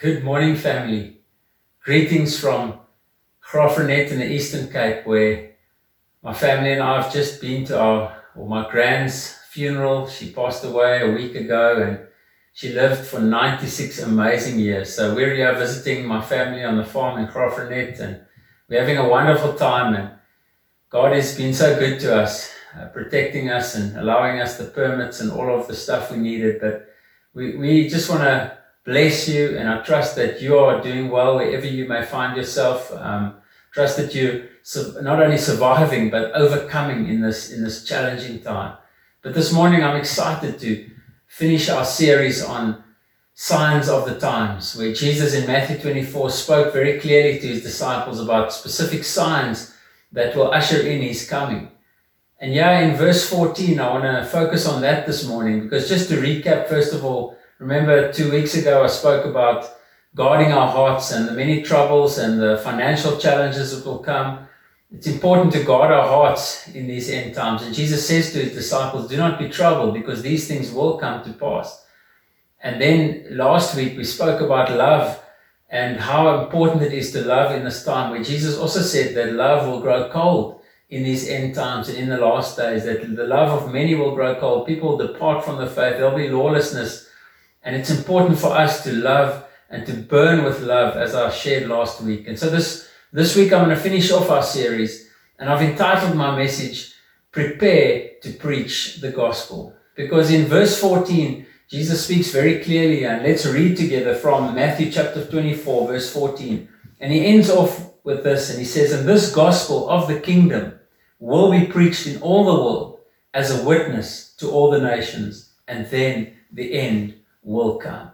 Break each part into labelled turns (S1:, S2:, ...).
S1: Good morning, family. Greetings from Graaff-Reinet in the Eastern Cape, where my family and I have just been to my grand's funeral. She passed away a week ago and she lived for 96 amazing years. So we're here visiting my family on the farm in Graaff-Reinet and we're having a wonderful time. And God has been so good to us, protecting us and allowing us the permits and all of the stuff we needed. But we just want to bless you, and I trust that you are doing well wherever you may find yourself. Trust that you're not only surviving but overcoming in this challenging time. But this morning I'm excited to finish our series on signs of the times, where Jesus in Matthew 24 spoke very clearly to his disciples about specific signs that will usher in his coming. And in verse 14, I want to focus on that this morning, because just to recap, first of all, remember 2 weeks ago I spoke about guarding our hearts and the many troubles and the financial challenges that will come. It's important to guard our hearts in these end times. And Jesus says to his disciples, do not be troubled, because these things will come to pass. And then last week we spoke about love and how important it is to love in this time, where Jesus also said that love will grow cold in these end times and in the last days, that the love of many will grow cold. People will depart from the faith. There'll be lawlessness. And it's important for us to love and to burn with love, as I shared last week. And so this week I'm going to finish off our series, and I've entitled my message, Prepare to Preach the Gospel. Because in verse 14, Jesus speaks very clearly, and let's read together from Matthew chapter 24, verse 14. And he ends off with this, and he says, and this gospel of the kingdom will be preached in all the world as a witness to all the nations, and then the end will come.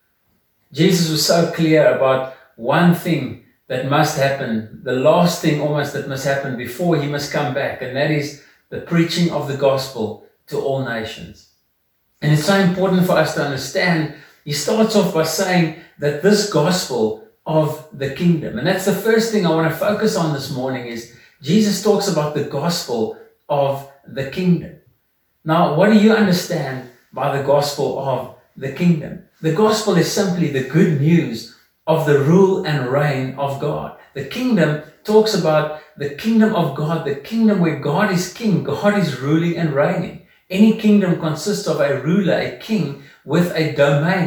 S1: Jesus was so clear about one thing that must happen, the last thing almost that must happen before he must come back, and that is the preaching of the gospel to all nations. And it's so important for us to understand. He starts off by saying that this gospel of the kingdom, and that's the first thing I want to focus on this morning, is Jesus talks about the gospel of the kingdom. Now, what do you understand by the gospel of the kingdom? The gospel is simply the good news of the rule and reign of God. The kingdom talks about the kingdom of God, the kingdom where God is king, God is ruling and reigning. Any kingdom consists of a ruler, a king with a domain,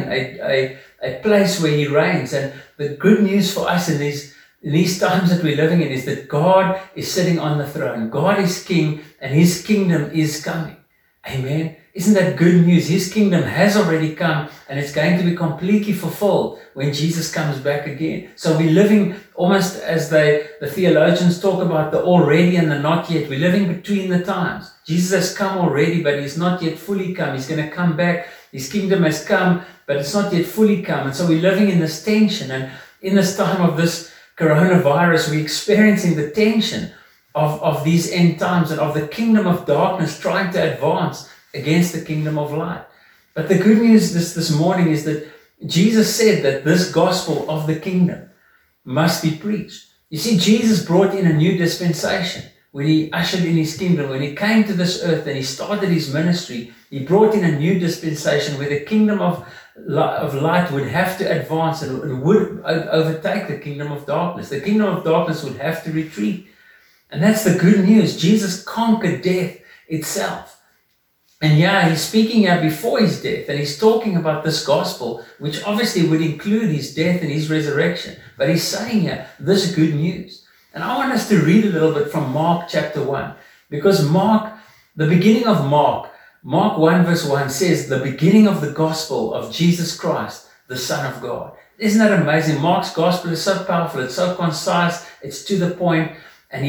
S1: a place where he reigns. And the good news for us in these times that we're living in is that God is sitting on the throne. God is king and his kingdom is coming. Amen. Isn't that good news? His kingdom has already come and it's going to be completely fulfilled when Jesus comes back again. So we're living almost as the theologians talk about the already and the not yet. We're living between the times. Jesus has come already, but he's not yet fully come. He's going to come back. His kingdom has come, but it's not yet fully come. And so we're living in this tension. And in this time of this coronavirus, we're experiencing the tension of these end times and of the kingdom of darkness trying to advance against the kingdom of light. But the good news this morning is that Jesus said that this gospel of the kingdom must be preached. You see, Jesus brought in a new dispensation when he ushered in his kingdom. When he came to this earth and he started his ministry, he brought in a new dispensation where the kingdom of light would have to advance and would overtake the kingdom of darkness. The kingdom of darkness would have to retreat. And that's the good news. Jesus conquered death itself. And he's speaking here before his death, and he's talking about this gospel, which obviously would include his death and his resurrection. But he's saying here, this good news. And I want us to read a little bit from Mark chapter 1, because the beginning of Mark 1 verse 1 says, the beginning of the gospel of Jesus Christ, the Son of God. Isn't that amazing? Mark's gospel is so powerful, it's so concise, it's to the point, and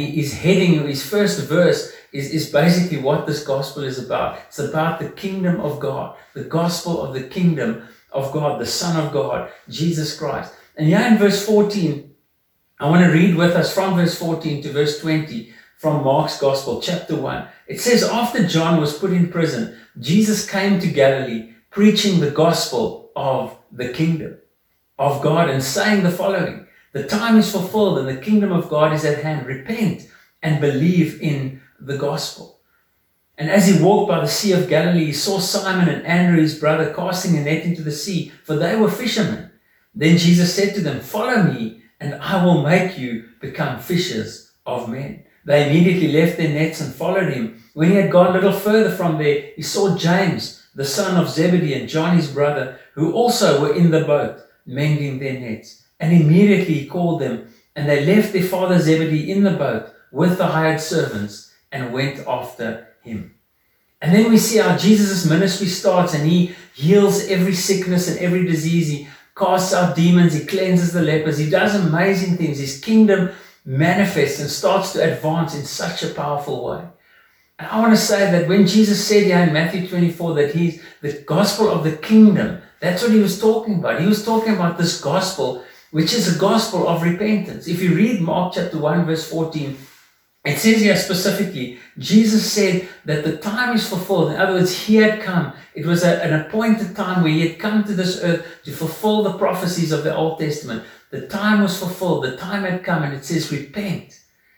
S1: his first verse is basically what this gospel is about. It's about the kingdom of God, the gospel of the kingdom of God, the Son of God, Jesus Christ. And in verse 14, I want to read with us from verse 14 to verse 20 from Mark's gospel, chapter 1. It says, after John was put in prison, Jesus came to Galilee, preaching the gospel of the kingdom of God and saying the following, the time is fulfilled and the kingdom of God is at hand. Repent and believe in the gospel. And as he walked by the Sea of Galilee, he saw Simon and Andrew, his brother, casting a net into the sea, for they were fishermen. Then Jesus said to them, "Follow me, and I will make you become fishers of men." They immediately left their nets and followed him. When he had gone a little further from there, he saw James, the son of Zebedee, and John his brother, who also were in the boat, mending their nets. And immediately he called them, and they left their father Zebedee in the boat with the hired servants and went after him. And then we see how Jesus' ministry starts, and he heals every sickness and every disease. He casts out demons, he cleanses the lepers, he does amazing things. His kingdom manifests and starts to advance in such a powerful way. And I want to say that when Jesus said here in Matthew 24 that he's the gospel of the kingdom, that's what he was talking about. He was talking about this gospel, which is a gospel of repentance. If you read Mark chapter 1 verse 14, it says here specifically, Jesus said that the time is fulfilled. In other words, he had come. It was an appointed time where he had come to this earth to fulfill the prophecies of the Old Testament. The time was fulfilled. The time had come, and it says, repent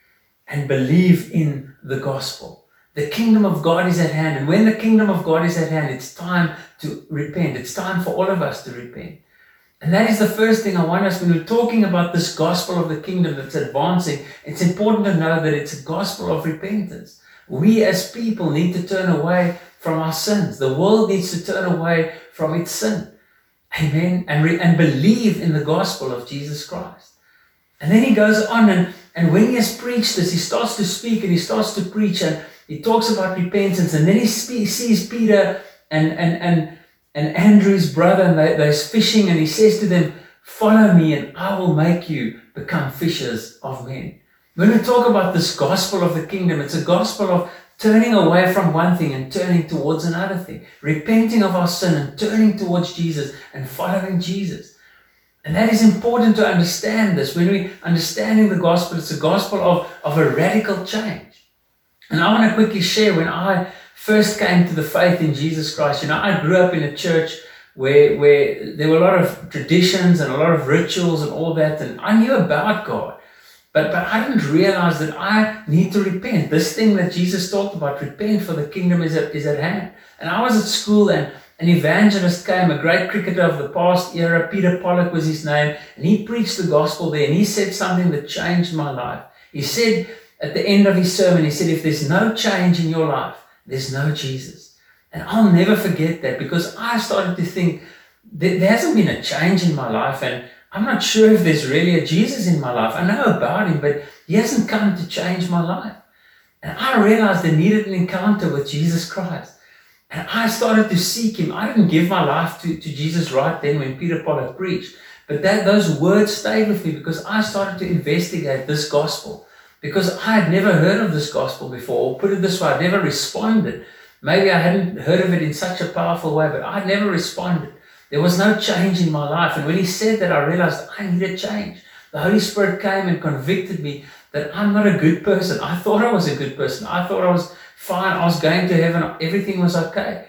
S1: and believe in the gospel. The kingdom of God is at hand. And when the kingdom of God is at hand, it's time to repent. It's time for all of us to repent. And that is the first thing I want us, when we're talking about this gospel of the kingdom that's advancing, it's important to know that it's a gospel of repentance. We as people need to turn away from our sins. The world needs to turn away from its sin. Amen. And believe in the gospel of Jesus Christ. And then he goes on, and when he has preached this, he starts to speak and he starts to preach, and he talks about repentance. And then he sees Peter and Andrew's brother, and they're fishing, and he says to them, "Follow me, and I will make you become fishers of men." When we talk about this gospel of the kingdom, it's a gospel of turning away from one thing and turning towards another thing, repenting of our sin and turning towards Jesus and following Jesus. And that is important to understand this. When we're understanding the gospel, it's a gospel of a radical change. And I want to quickly share when I first came to the faith in Jesus Christ. I grew up in a church where there were a lot of traditions and a lot of rituals and all that, and I knew about God. But I didn't realize that I need to repent. This thing that Jesus talked about, repent for the kingdom is at hand. And I was at school, and an evangelist came, a great cricketer of the past era, Peter Pollock was his name, and he preached the gospel there, and he said something that changed my life. He said at the end of his sermon, he said, if there's no change in your life, there's no Jesus. And I'll never forget that, because I started to think there hasn't been a change in my life, and I'm not sure if there's really a Jesus in my life. I know about him, but he hasn't come to change my life. And I realized I needed an encounter with Jesus Christ. And I started to seek him. I didn't give my life to Jesus right then when Peter Pollock preached. But those words stayed with me, because I started to investigate this gospel. Because I had never heard of this gospel before, or put it this way, I'd never responded. Maybe I hadn't heard of it in such a powerful way, but I'd never responded. There was no change in my life. And when he said that, I realized I needed change. The Holy Spirit came and convicted me that I'm not a good person. I thought I was a good person. I thought I was fine. I was going to heaven. Everything was okay.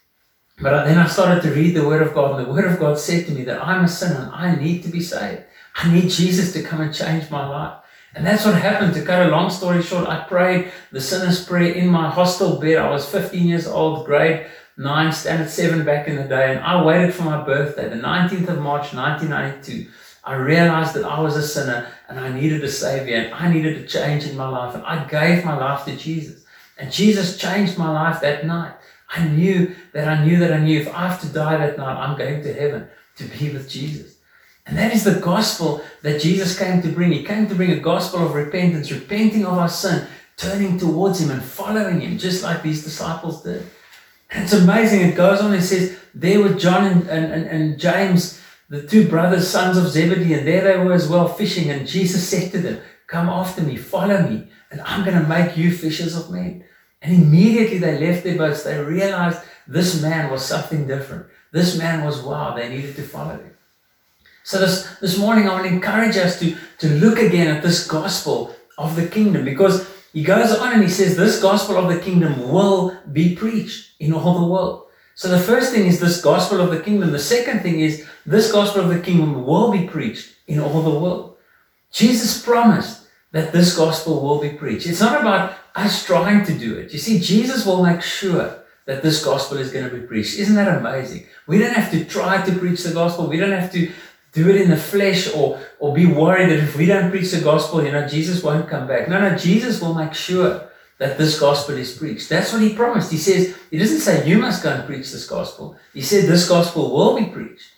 S1: But then I started to read the Word of God, and the Word of God said to me that I'm a sinner and I need to be saved. I need Jesus to come and change my life. And that's what happened. To cut a long story short, I prayed the sinner's prayer in my hostel bed. I was 15 years old, grade 9, standard 7 back in the day, and I waited for my birthday, the 19th of March, 1992. I realized that I was a sinner and I needed a Savior, and I needed a change in my life, and I gave my life to Jesus. And Jesus changed my life that night. I knew that if I have to die that night, I'm going to heaven to be with Jesus. And that is the gospel that Jesus came to bring. He came to bring a gospel of repentance, repenting of our sin, turning towards him and following him, just like these disciples did. And it's amazing. It goes on and says, there were John and James, the two brothers, sons of Zebedee, and there they were as well, fishing. And Jesus said to them, come after me, follow me, and I'm going to make you fishers of men. And immediately they left their boats. They realized this man was something different. This man was wow. They needed to follow him. So this morning I want to encourage us to look again at this gospel of the kingdom, because he goes on and he says this gospel of the kingdom will be preached in all the world. So the first thing is this gospel of the kingdom. The second thing is this gospel of the kingdom will be preached in all the world. Jesus promised that this gospel will be preached. It's not about us trying to do it. You see, Jesus will make sure that this gospel is going to be preached. Isn't that amazing? We don't have to try to preach the gospel. We don't have to do it in the flesh or be worried that if we don't preach the gospel, Jesus won't come back. No, Jesus will make sure that this gospel is preached. That's what he promised. He doesn't say you must go and preach this gospel. He said this gospel will be preached.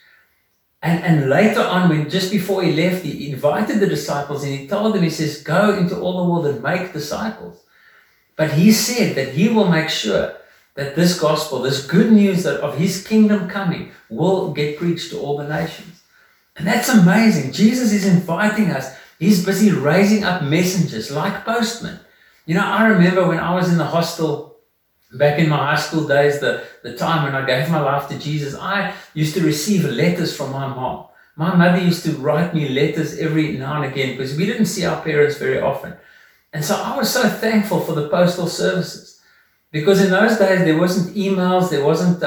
S1: And later on, just before he left, he invited the disciples and he told them, he says, go into all the world and make disciples. But he said that he will make sure that this gospel, this good news of his kingdom coming, will get preached to all the nations. And that's amazing. Jesus is inviting us. He's busy raising up messengers like postmen. I remember when I was in the hostel back in my high school days, the time when I gave my life to Jesus, I used to receive letters from my mom. My mother used to write me letters every now and again because we didn't see our parents very often. And so I was so thankful for the postal services, because in those days there wasn't emails, there wasn't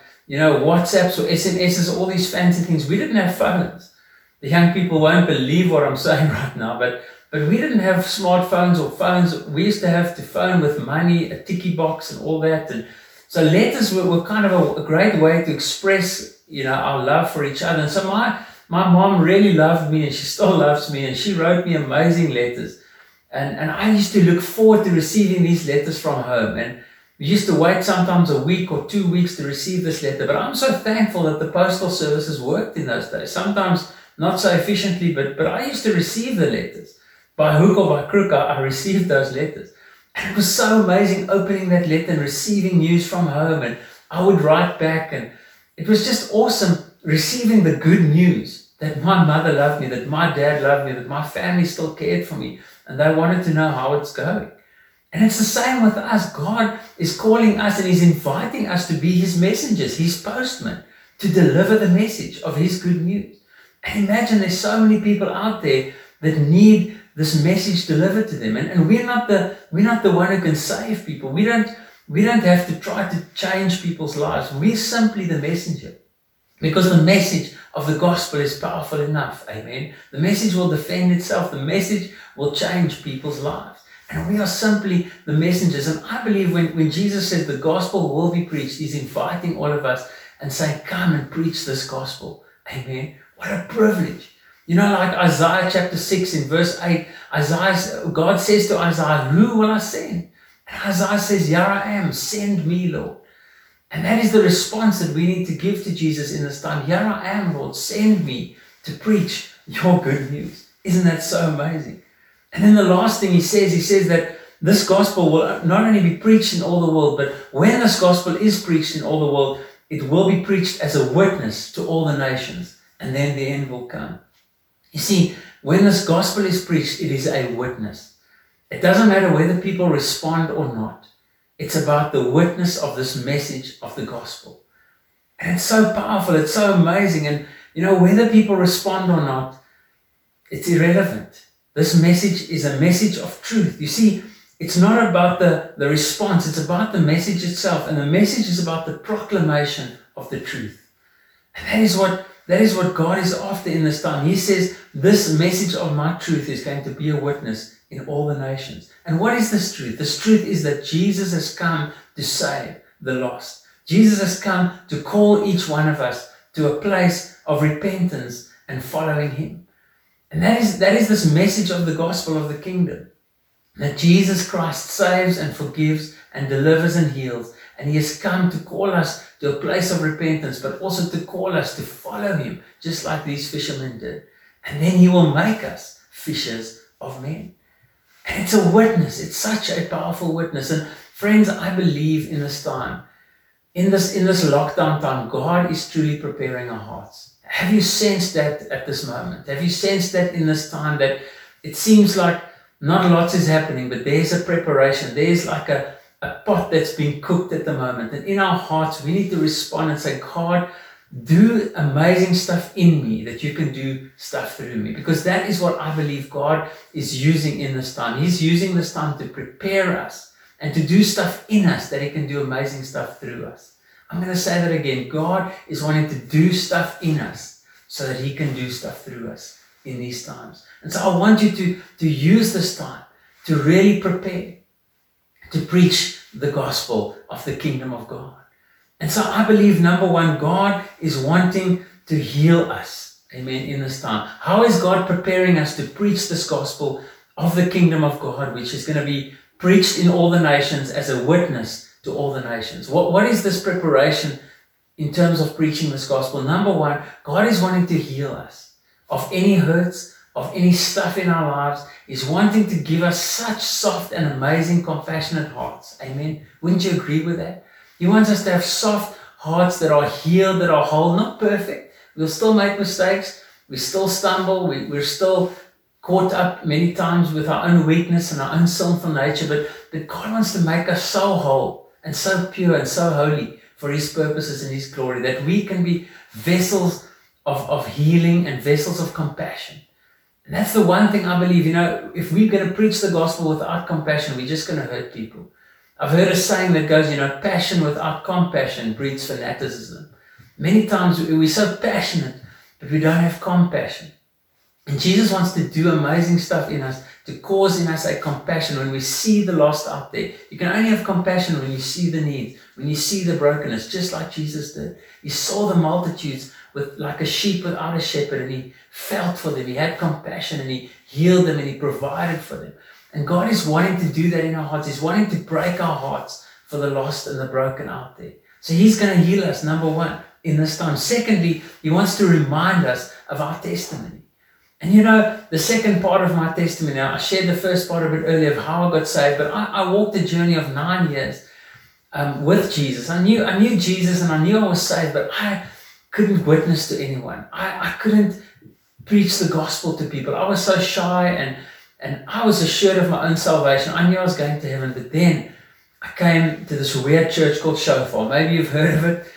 S1: WhatsApps or SMSs, all these fancy things. We didn't have phones. The young people won't believe what I'm saying right now, but we didn't have smartphones or phones. We used to have to phone with money, a ticky box and all that. And so letters were kind of a great way to express, our love for each other. And so my mom really loved me, and she still loves me, and she wrote me amazing letters. And I used to look forward to receiving these letters from home. And we used to wait sometimes a week or 2 weeks to receive this letter. But I'm so thankful that the postal services worked in those days. Sometimes not so efficiently, but I used to receive the letters. By hook or by crook, I received those letters. And it was so amazing opening that letter and receiving news from home. And I would write back. And it was just awesome receiving the good news that my mother loved me, that my dad loved me, that my family still cared for me. And they wanted to know how it's going. And it's the same with us. God is calling us and he's inviting us to be his messengers, his postmen, to deliver the message of his good news. And imagine there's so many people out there that need this message delivered to them. And we're not the one who can save people. We don't have to try to change people's lives. We're simply the messenger. Because the message of the gospel is powerful enough. Amen. The message will defend itself. The message will change people's lives. And we are simply the messengers. And I believe when Jesus says the gospel will be preached, he's inviting all of us and saying, come and preach this gospel. Amen. What a privilege. Like Isaiah chapter 6 in verse 8, God says to Isaiah, who will I send? And Isaiah says, here I am, send me, Lord. And that is the response that we need to give to Jesus in this time. Here I am, Lord, send me to preach your good news. Isn't that so amazing? And then the last thing he says that this gospel will not only be preached in all the world, but when this gospel is preached in all the world, it will be preached as a witness to all the nations. And then the end will come. You see, when this gospel is preached, it is a witness. It doesn't matter whether people respond or not. It's about the witness of this message of the gospel. And it's so powerful. It's so amazing. And, whether people respond or not, it's irrelevant. This message is a message of truth. You see, it's not about the response. It's about the message itself. And the message is about the proclamation of the truth. And that is what God is after in this time. He says, this message of my truth is going to be a witness in all the nations. And what is this truth? This truth is that Jesus has come to save the lost. Jesus has come to call each one of us to a place of repentance and following him. And that is this message of the gospel of the kingdom. That Jesus Christ saves and forgives and delivers and heals. And he has come to call us to a place of repentance, but also to call us to follow him, just like these fishermen did. And then he will make us fishers of men. And it's a witness. It's such a powerful witness. And friends, I believe in this time, in this lockdown time, God is truly preparing our hearts. Have you sensed that at this moment? Have you sensed that in this time that it seems like not lots is happening, but there's a preparation. There's like a pot that's being cooked at the moment. And in our hearts, we need to respond and say, God, do amazing stuff in me that you can do stuff through me. Because that is what I believe God is using in this time. He's using this time to prepare us and to do stuff in us that he can do amazing stuff through us. I'm going to say that again. God is wanting to do stuff in us so that he can do stuff through us in these times. And so I want you to use this time to really prepare to preach the gospel of the kingdom of God. And so I believe, number one, God is wanting to heal us. Amen. In this time. How is God preparing us to preach this gospel of the kingdom of God, which is going to be preached in all the nations as a witness to all the nations? What is this preparation in terms of preaching this gospel? Number one, God is wanting to heal us of any hurts, of any stuff in our lives. He's wanting to give us such soft and amazing, compassionate hearts. Amen. Wouldn't you agree with that? He wants us to have soft hearts that are healed, that are whole, not perfect. We'll still make mistakes. We still stumble. We're still caught up many times with our own weakness and our own sinful nature. But God wants to make us so whole and so pure and so holy for His purposes and His glory, that we can be vessels of healing and vessels of compassion. And that's the one thing I believe, if we're going to preach the gospel without compassion, we're just going to hurt people. I've heard a saying that goes, passion without compassion breeds fanaticism. Many times we're so passionate, but we don't have compassion. And Jesus wants to do amazing stuff in us, to cause in us a compassion when we see the lost out there. You can only have compassion when you see the needs, when you see the brokenness, just like Jesus did. He saw the multitudes like a sheep without a shepherd, and He felt for them. He had compassion, and He healed them, and He provided for them. And God is wanting to do that in our hearts. He's wanting to break our hearts for the lost and the broken out there. So He's going to heal us, number one, in this time. Secondly, He wants to remind us of our testimony. And the second part of my testimony, I shared the first part a bit earlier of how I got saved, but I walked a journey of 9 years with Jesus. I knew Jesus, and I knew I was saved, but I couldn't witness to anyone. I couldn't preach the gospel to people. I was so shy, and I was assured of my own salvation. I knew I was going to heaven, but then I came to this weird church called Shofar. Maybe you've heard of it,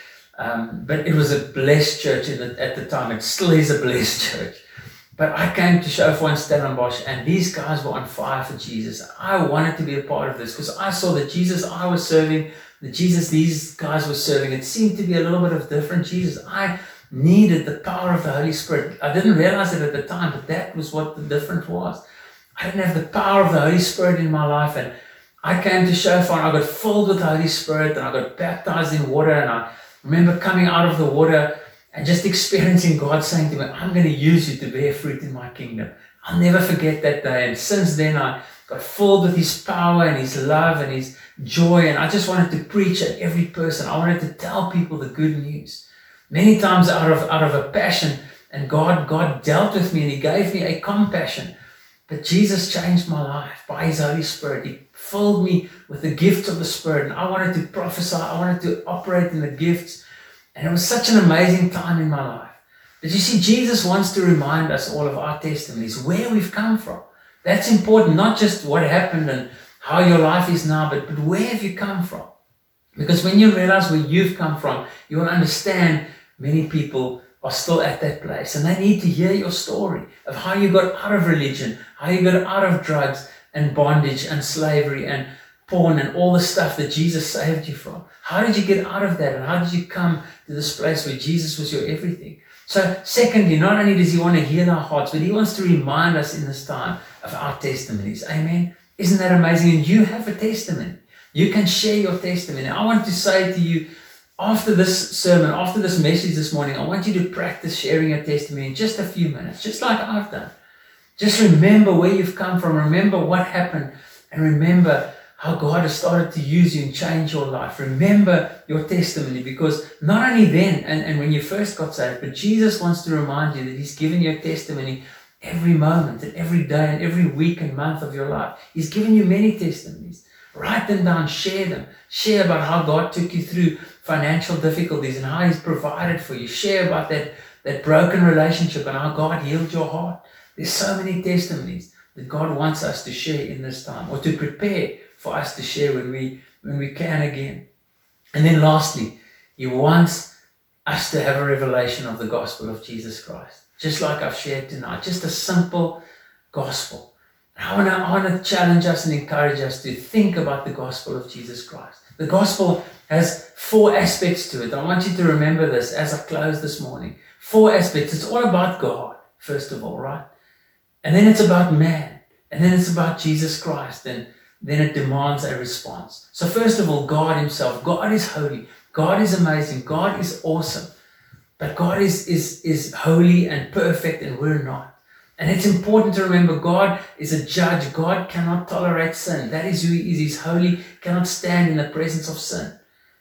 S1: but it was a blessed church at the time. It still is a blessed church. But I came to Shofar in Stellenbosch, and these guys were on fire for Jesus. I wanted to be a part of this because I saw that Jesus I was serving, the Jesus these guys were serving, it seemed to be a little bit of different Jesus. I needed the power of the Holy Spirit. I didn't realize it at the time, but that was what the difference was. I didn't have the power of the Holy Spirit in my life, and I came to Shofar, and I got filled with the Holy Spirit, and I got baptized in water, and I remember coming out of the water and just experiencing God saying to me, I'm going to use you to bear fruit in my kingdom. I'll never forget that day. And since then, I got filled with His power and His love and His joy. And I just wanted to preach at every person. I wanted to tell people the good news. Many times out of a passion, and God dealt with me, and He gave me a compassion. But Jesus changed my life by His Holy Spirit. He filled me with the gifts of the Spirit. And I wanted to prophesy. I wanted to operate in the gifts. And it was such an amazing time in my life. But you see, Jesus wants to remind us all of our testimonies, where we've come from. That's important, not just what happened and how your life is now, but where have you come from? Because when you realize where you've come from, you will understand many people are still at that place. And they need to hear your story of how you got out of religion, how you got out of drugs and bondage and slavery and porn and all the stuff that Jesus saved you from. How did you get out of that? And how did you come to this place where Jesus was your everything? So secondly, not only does He want to heal our hearts, but He wants to remind us in this time of our testimonies. Amen. Isn't that amazing? And you have a testimony. You can share your testimony. I want to say to you, after this sermon, after this message this morning, I want you to practice sharing your testimony in just a few minutes, just like I've done. Just remember where you've come from. Remember what happened. And remember how God has started to use you and change your life. Remember your testimony, because not only then and when you first got saved, but Jesus wants to remind you that He's given you a testimony every moment and every day and every week and month of your life. He's given you many testimonies. Write them down, share them. Share about how God took you through financial difficulties and how He's provided for you. Share about that broken relationship and how God healed your heart. There's so many testimonies that God wants us to share in this time, or to prepare for us to share when we can again. And then lastly, He wants us to have a revelation of the gospel of Jesus Christ. Just like I've shared tonight, just a simple gospel. And I want to challenge us and encourage us to think about the gospel of Jesus Christ. The gospel has 4 aspects to it. I want you to remember this as I close this morning. 4 aspects. It's all about God, first of all, right? And then it's about man. And then it's about Jesus Christ. And then it demands a response. So first of all, God Himself. God is holy. God is amazing. God is awesome. But God is holy and perfect, and we're not. And it's important to remember God is a judge. God cannot tolerate sin. That is who He is. He's holy, cannot stand in the presence of sin.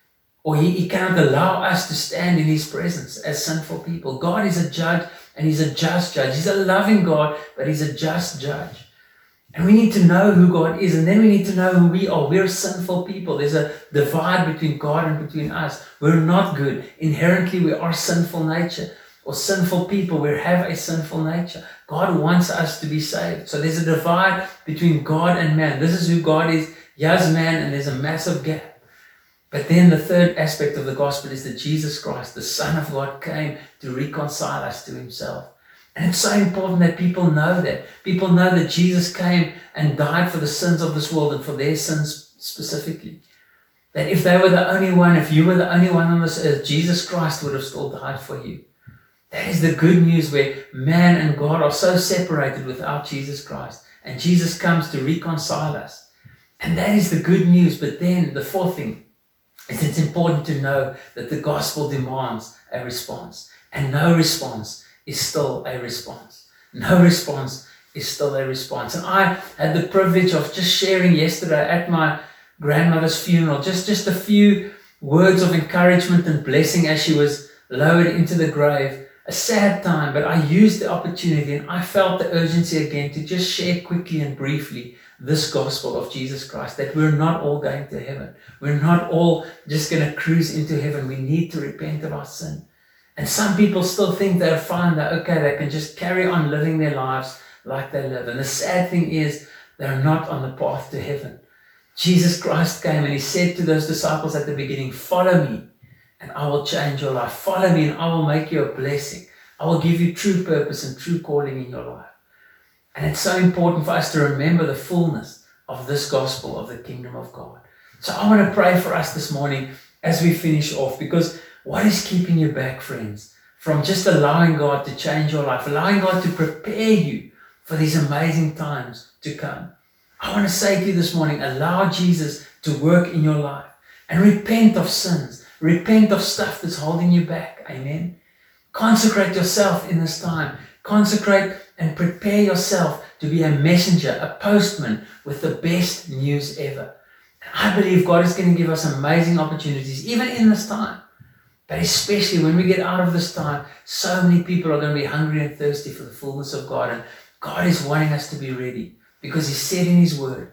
S1: Or he cannot allow us to stand in His presence as sinful people. God is a judge, and He's a just judge. He's a loving God, but He's a just judge. And we need to know who God is, and then we need to know who we are. We're sinful people. There's a divide between God and between us. We're not good. Inherently, we are sinful nature, or sinful people. We have a sinful nature. God wants us to be saved. So there's a divide between God and man. This is who God is. Yes, man, and there's a massive gap. But then the third aspect of the gospel is that Jesus Christ, the Son of God, came to reconcile us to Himself. And it's so important that people know that. People know that Jesus came and died for the sins of this world and for their sins specifically. That if they were the only one, if you were the only one on this earth, Jesus Christ would have still died for you. That is the good news, where man and God are so separated without Jesus Christ. And Jesus comes to reconcile us. And that is the good news. But then the fourth thing is it's important to know that the gospel demands a response. And no response is still a response. No response is still a response. And I had the privilege of just sharing yesterday at my grandmother's funeral, just a few words of encouragement and blessing as she was lowered into the grave. A sad time, but I used the opportunity, and I felt the urgency again to just share quickly and briefly this gospel of Jesus Christ, that we're not all going to heaven. We're not all just going to cruise into heaven. We need to repent of our sin. And some people still think they're fine, they're okay, they can just carry on living their lives like they live. And the sad thing is, they're not on the path to heaven. Jesus Christ came and He said to those disciples at the beginning, follow me and I will change your life. Follow me and I will make you a blessing. I will give you true purpose and true calling in your life. And it's so important for us to remember the fullness of this gospel of the kingdom of God. So I want to pray for us this morning as we finish off, because what is keeping you back, friends, from just allowing God to change your life, allowing God to prepare you for these amazing times to come? I want to say to you this morning, allow Jesus to work in your life and repent of sins. Repent of stuff that's holding you back. Amen. Consecrate yourself in this time. Consecrate and prepare yourself to be a messenger, a postman with the best news ever. And I believe God is going to give us amazing opportunities, even in this time. But especially when we get out of this time, so many people are going to be hungry and thirsty for the fullness of God. And God is wanting us to be ready, because He said in His word,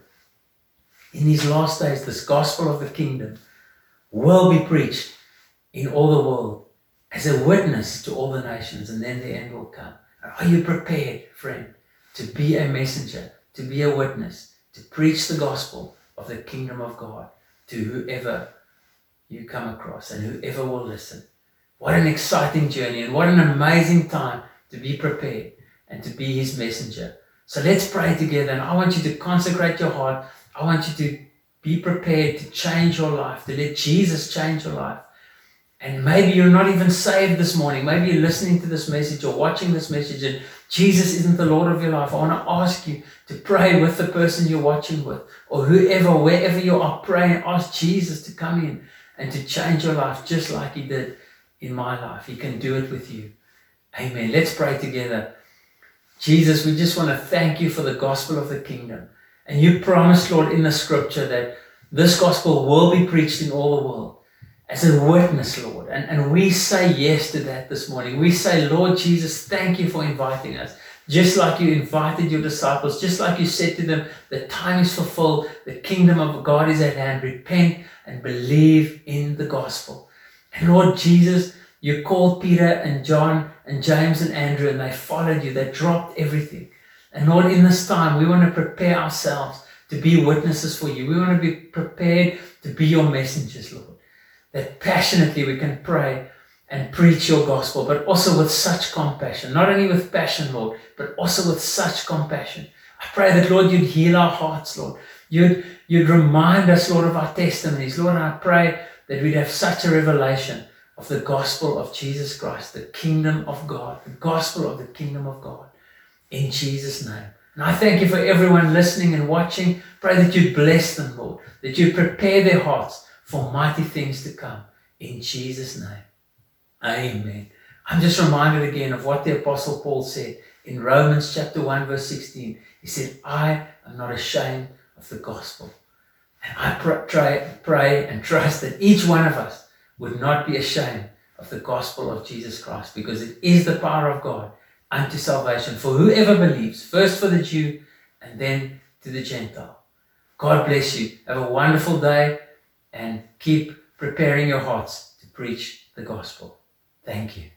S1: in these last days, this gospel of the kingdom will be preached in all the world as a witness to all the nations, and then the end will come. Are you prepared, friend, to be a messenger, to be a witness, to preach the gospel of the kingdom of God to whoever you come across and whoever will listen? What an exciting journey, and what an amazing time to be prepared and to be His messenger. So let's pray together, and I want you to consecrate your heart. I want you to be prepared to change your life, to let Jesus change your life. And maybe you're not even saved this morning. Maybe you're listening to this message or watching this message and Jesus isn't the Lord of your life. I want to ask you to pray with the person you're watching with, or whoever, wherever you are, pray and ask Jesus to come in and to change your life just like He did in my life. He can do it with you. Amen. Let's pray together. Jesus, we just want to thank You for the gospel of the kingdom. And You promised, Lord, in the scripture that this gospel will be preached in all the world as a witness, Lord. And we say yes to that this morning. We say, Lord Jesus, thank You for inviting us. Just like You invited Your disciples, just like You said to them, the time is fulfilled, the kingdom of God is at hand. Repent and believe in the gospel. And Lord Jesus, You called Peter and John and James and Andrew, and they followed You. They dropped everything. And Lord, in this time, we want to prepare ourselves to be witnesses for You. We want to be prepared to be Your messengers, Lord. That passionately we can pray and preach Your gospel, but also with such compassion. Not only with passion, Lord, but also with such compassion. I pray that, Lord, You'd heal our hearts, Lord. You'd remind us, Lord, of our testimonies. Lord, and I pray that we'd have such a revelation of the gospel of Jesus Christ, the kingdom of God, the gospel of the kingdom of God. In Jesus' name. And I thank You for everyone listening and watching. Pray that You'd bless them, Lord, that You'd prepare their hearts for mighty things to come. In Jesus' name. Amen. I'm just reminded again of what the Apostle Paul said in Romans chapter 1 verse 16. He said, I am not ashamed of the gospel. And I pray and trust that each one of us would not be ashamed of the gospel of Jesus Christ, because it is the power of God unto salvation for whoever believes, first for the Jew and then to the Gentile. God bless you. Have a wonderful day and keep preparing your hearts to preach the gospel. Thank you.